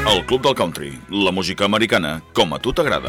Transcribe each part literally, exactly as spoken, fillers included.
El Club del Country, la música americana com a tu t'agrada.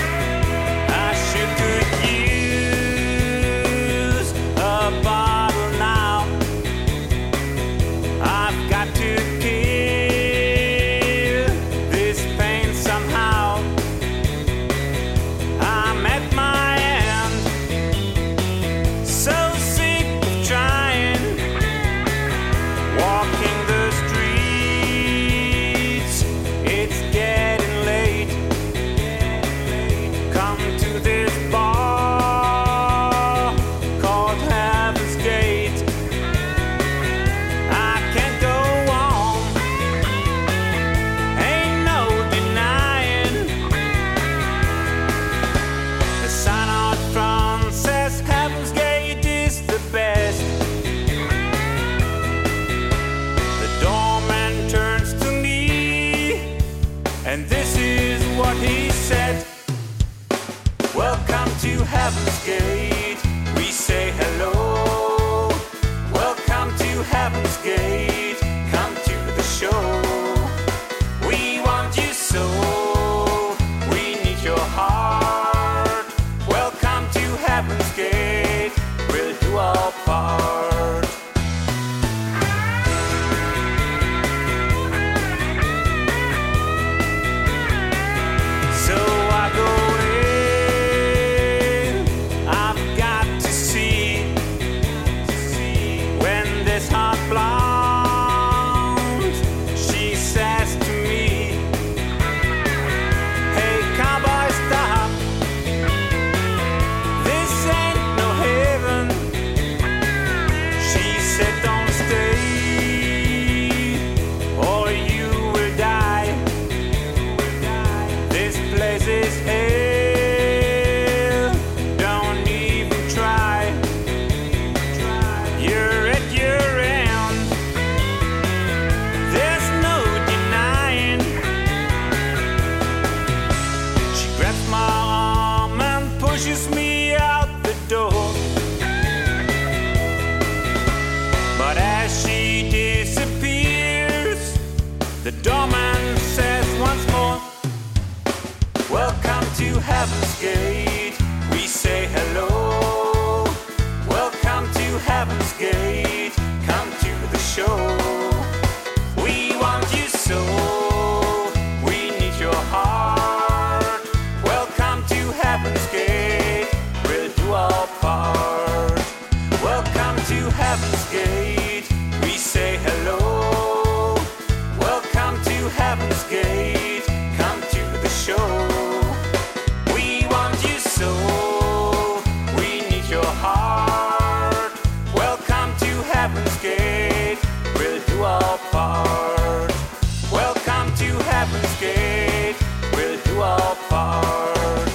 Heaven's Gate, we say hello. Welcome to Heaven's Gate, come to the show. We want you so, we need your heart. Welcome to Heaven's Gate, we'll do our part. So I go Heaven's Gate, we say hello. Welcome to Heaven's Gate, come to the show. We want you so, we need your heart. Welcome to Heaven's Gate, we'll do our part. Welcome to Heaven's Gate, we say hello. Welcome to Heaven's Gate, come to the show. Heaven's Gate, we'll do our part. Welcome to Heaven's Gate, we'll do our part.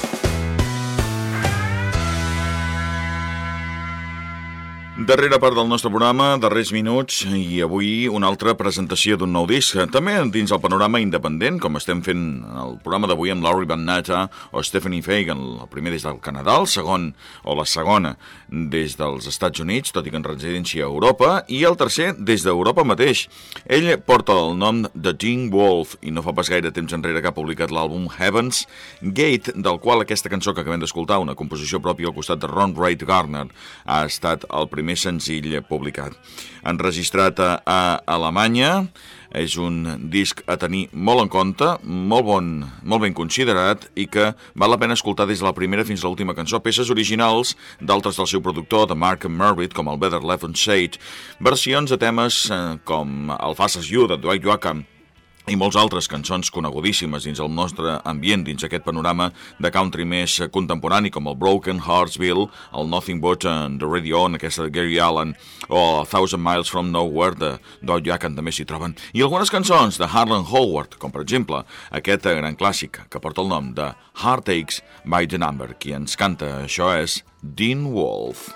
Darrera part del nostre programa, darrers minuts, i avui una altra presentació d'un nou disc, també dins el panorama independent, com estem fent el programa d'avui amb Laurie Van Natta o Stephanie Fagan, el primer des del Canadà, el segon o la segona des dels Estats Units, tot i que en residència a Europa, i el tercer des d'Europa mateix. Ell porta el nom de Teen Wolf i no fa pas gaire temps enrere que ha publicat l'àlbum Heaven's Gate, del qual aquesta cançó que acabem d'escoltar, una composició pròpia al costat de Ron Wright Garner, ha estat el primer senzill publicat. Enregistrat a, a Alemanya, és un disc a tenir molt en compte, molt bon, molt ben considerat i que val la pena escoltar des de la primera fins a l'última cançó. Peces originals d'altres del seu productor, de Mark Merritt, com el Better Left Unsaid, versions de temes eh, com el Fast As You, de Dwight Yoakam, i molts altres cançons conegudíssimes dins el nostre ambient, dins aquest panorama de country més contemporani, com el Broken Heartsville, el Nothing But and the Radio On, aquesta de Gary Allen, o A Thousand Miles From Nowhere, de Dwight Yoakam, també s'hi troben. I algunes cançons de Harlan Howard, com per exemple aquest gran clàssic que porta el nom de Heartaches by the Number. Qui ens canta això és Teen Wolf.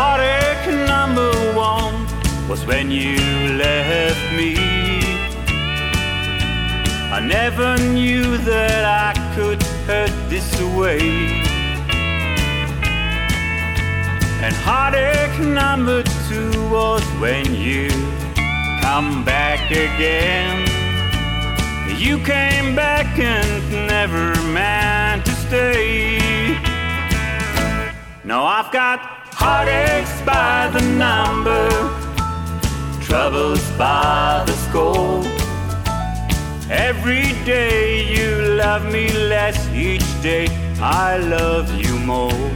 Heartache number one was when you left me. I never knew that I could hurt this way. And heartache number two was when you come back again. You came back and never meant to stay. Now I've got heartaches by the number, troubles by the score. Every day you love me less, each day I love you more.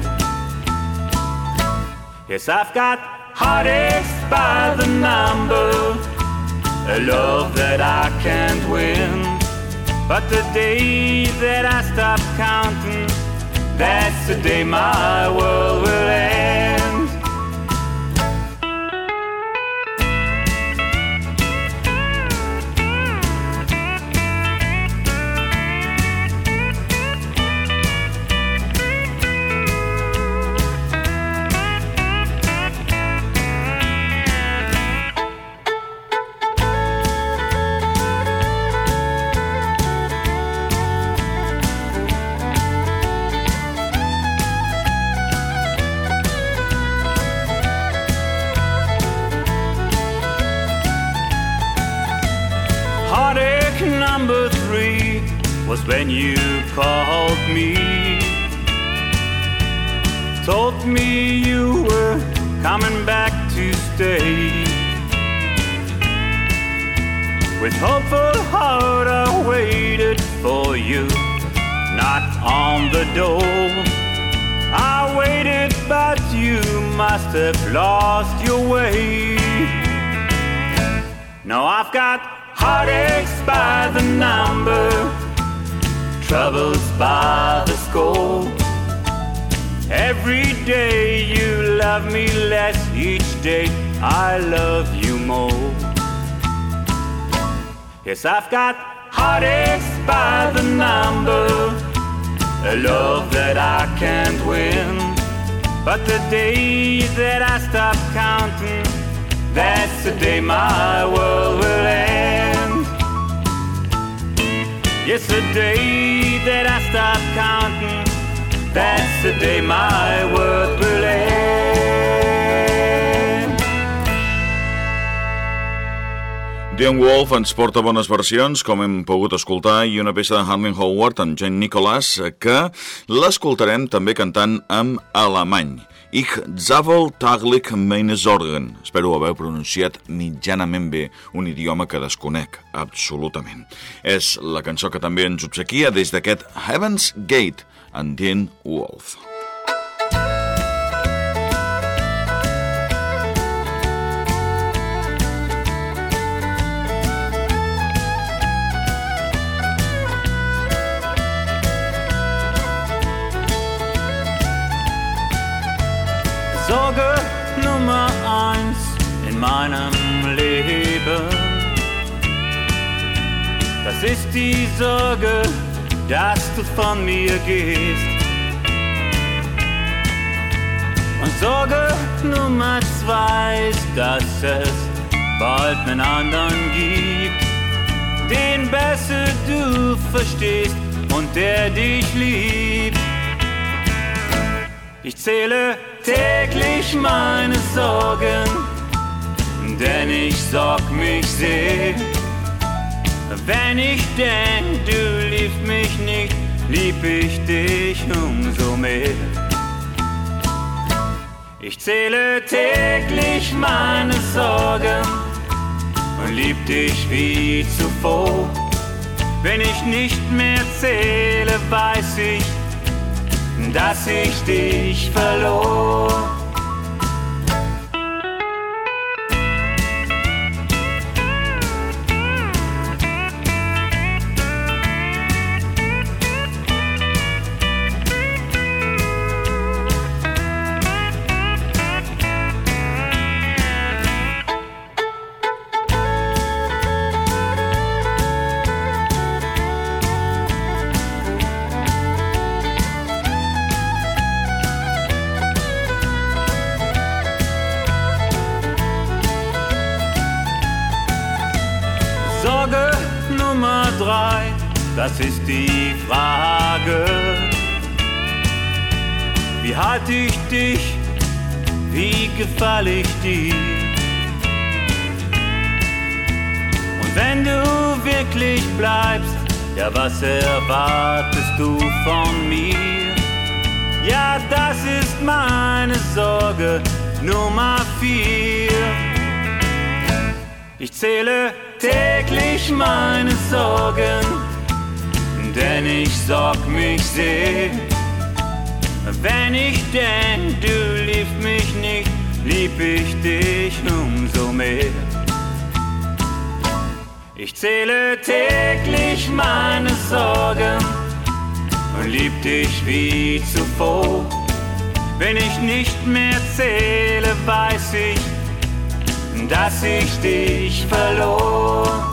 Yes, I've got heartaches by the number, a love that I can't win. But the day that I stop counting, that's the day my world will end. Heartache number three was when you called me, told me you were coming back to stay. With hopeful heart I waited for you, knock on the door. I waited but you must have lost your way. Now I've got heartaches by the number, troubles by the score. Every day you love me less, each day I love you more. Yes, I've got heartaches by the number, a love that I can't win. But the day that I stop counting, that's the day my world will end. Yes, the day that I stop counting, that's the day my world will end. Dion Wolf ens porta bones versions, com hem pogut escoltar, i una peça de Harlan Howard amb Jane Nicholas, que l'escoltarem també cantant en alemany. Ich zavel taglich meine Sorgen. Espero haver pronunciat mitjanament bé un idioma que desconec absolutament. És la cançó que també ens obsequia des d'aquest Heaven's Gate, en Dion Wolf. Sorge Nummer eins in meinem Leben, das ist die Sorge, dass du von mir gehst. Und Sorge Nummer zwei ist, dass es bald einen anderen gibt, den besser du verstehst und der dich liebt. Ich zähle täglich meine Sorgen, denn ich sorg mich sehr. Wenn ich denk, du liebst mich nicht, lieb ich dich umso mehr. Ich zähle täglich meine Sorgen und lieb dich wie zuvor. Wenn ich nicht mehr zähle, weiß ich, dass ich dich verlor. Sorge Nummer drei das ist die Frage. Wie halte ich dich, wie gefall ich dir? Und wenn du wirklich bleibst, ja, was erwartest du von mir? Ja, das ist meine Sorge Nummer vier. Ich zähle täglich meine Sorgen, denn ich sorg mich sehr. Wenn ich denk, du liebst mich nicht, lieb ich dich umso mehr. Ich zähle täglich meine Sorgen und lieb dich wie zuvor. Wenn ich nicht mehr zähle, weiß ich, dass ich dich verlor.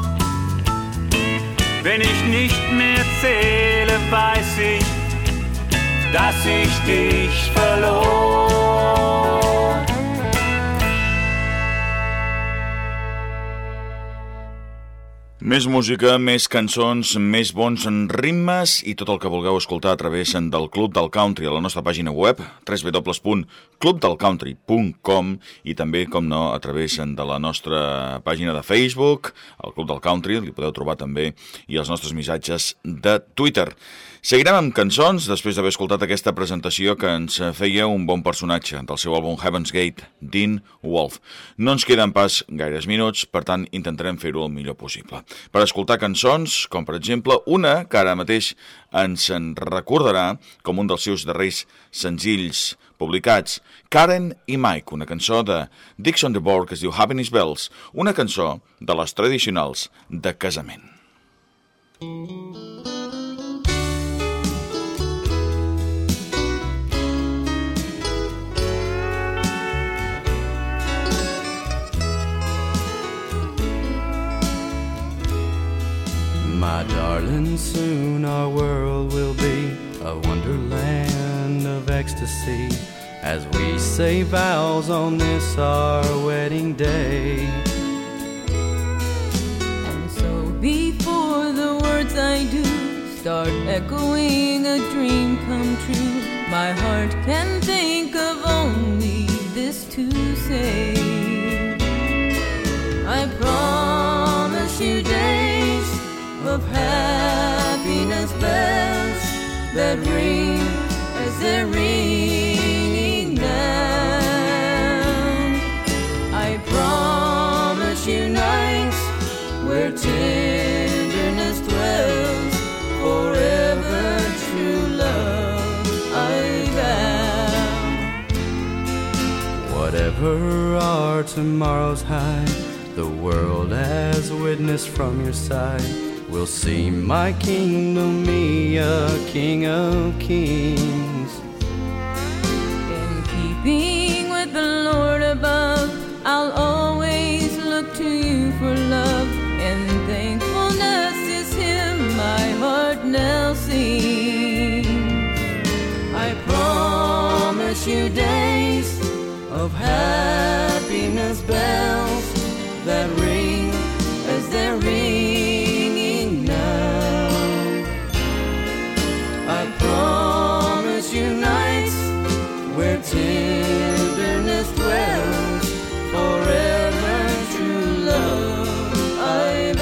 Wenn ich nicht mehr zähle, weiß ich, dass ich dich verlor. Més música, més cançons, més bons ritmes i tot el que vulgueu escoltar a través del Club del Country a la nostra pàgina web w w w punt club del country punt com i també, com no, a través de la nostra pàgina de Facebook, el Club del Country, li podeu trobar també, i els nostres missatges de Twitter. Seguirem amb cançons, després d'haver escoltat aquesta presentació que ens feia un bon personatge del seu àlbum Heaven's Gate, Dean Wolf. No ens queden pas gaires minuts, per tant intentarem fer-ho el millor possible. Per escoltar cançons, com per exemple una que ara mateix ens en recordarà com un dels seus darrers senzills publicats, Karen i Mike, una cançó de Dixon DeBoer que es diu Happiness Bells, una cançó de les tradicionals de casament. My darling, soon our world will be a wonderland of ecstasy as we say vows on this our wedding day. And so before the words I do start echoing a dream come true, my heart can think of only this to say. I promise you days of happiness, bells that ring as they're ringing now. I promise you nights where tenderness dwells, forever true love I vow. Whatever our tomorrows hide, the world as witness from your side will see my kingdom, me a king of kings. In keeping with the Lord above, I'll always look to you for love, and thankfulness is him my heart now sings. I promise you days of happiness, bells that ring as they're ringing now. I promise you nights where tenderness dwells, forever true love I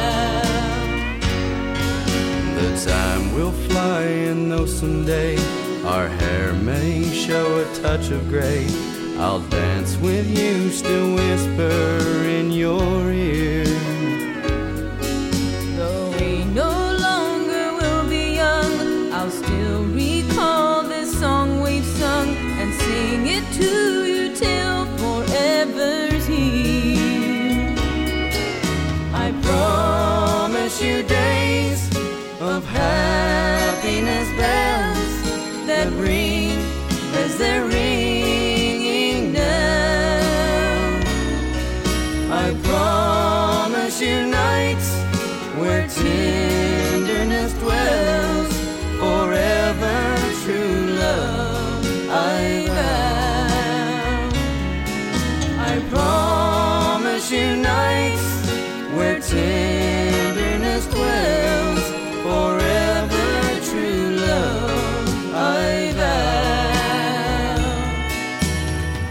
vow. The time will fly and though someday our hair may show a touch of gray, I'll dance with you, still whisper in your ear. Though we no longer will be young, I'll still recall this song we've sung and sing it to you till forever's here. I promise you days of happiness, bells that ring as they're ringing now. I promise you nights where tenderness dwells, forever true love I vow. I promise you nights where tenderness dwells,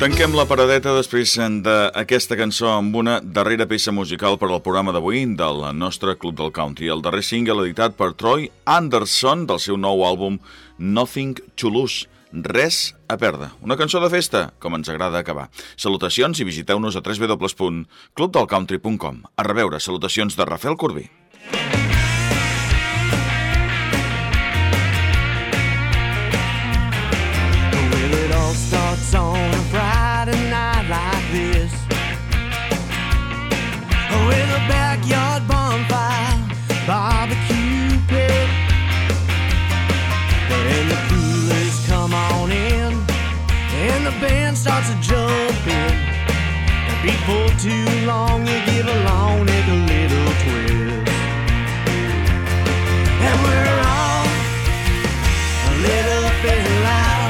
Tanquem la paradeta després d'aquesta cançó amb una darrera peça musical per al programa d'avui del nostre Club del Country, el darrer single editat per Troy Anderson del seu nou àlbum Nothing to Lose, res a perdre. Una cançó de festa, com ens agrada acabar. Salutacions i visiteu-nos a w w w punt club del country punt com. A reveure, salutacions de Rafael Corbí. Starts on a Friday night like this, with a backyard bonfire, barbecue pit, and the coolers come on in, and the band starts to jump in. Before too long you give a long neck a little twist, and we're all lit up and loud.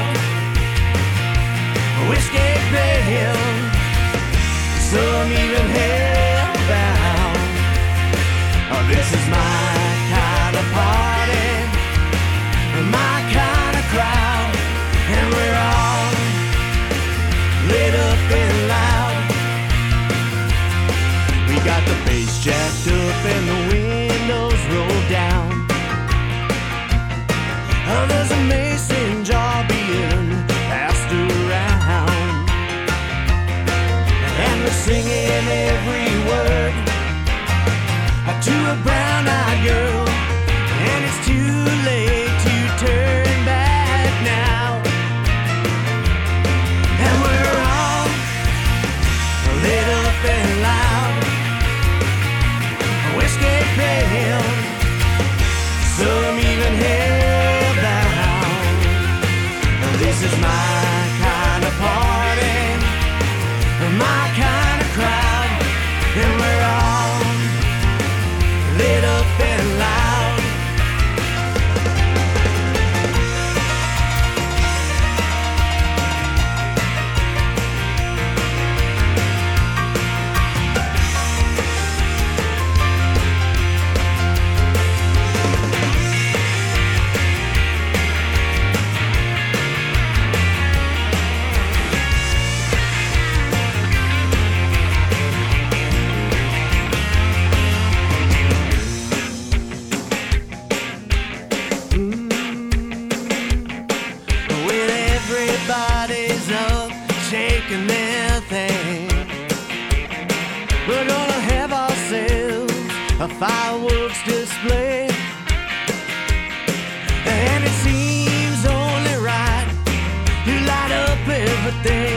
Whiskey pale, some even hellbound. Oh, this is my kind of party, my kind of crowd, and we're all lit up and loud. We got the bass jacked up and the windows rolled down. Oh, there's a mason jar being passed around, and we're singing every word to a brown-eyed girl, and it's too late to turn back now. And we're all lit up and loud, whiskey pale, some even held down. This is my kind of party, my kind of crowd, and we're all lit up and loud. Everybody's up, shaking their thing. We're gonna have ourselves a fireworks display, and it seems only right to light up everything.